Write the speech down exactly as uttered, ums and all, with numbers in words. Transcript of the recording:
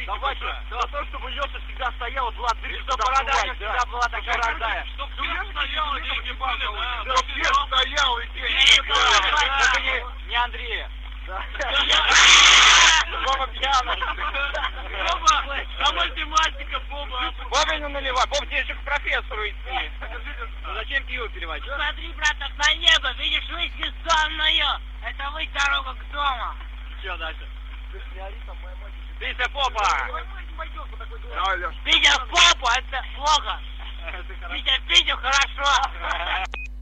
Давайте, за то, чтобы Леша всегда стоял, была дырка, что борода всегда была такая родная. Чтоб все стоял, деньги были, да. Чтоб все стоял, и деньги. Не Андрея. Боба пьяный. Боба, а математика, Боба. Боба не наливай, Боб, тебе еще к профессору идти. Зачем пиво переводить? Смотри, браток, на небо, видишь, вы звездонную. Это вы дорога к дому. Что дальше? Пися попа! Пися в попу, это плохо. Пися в писю хорошо.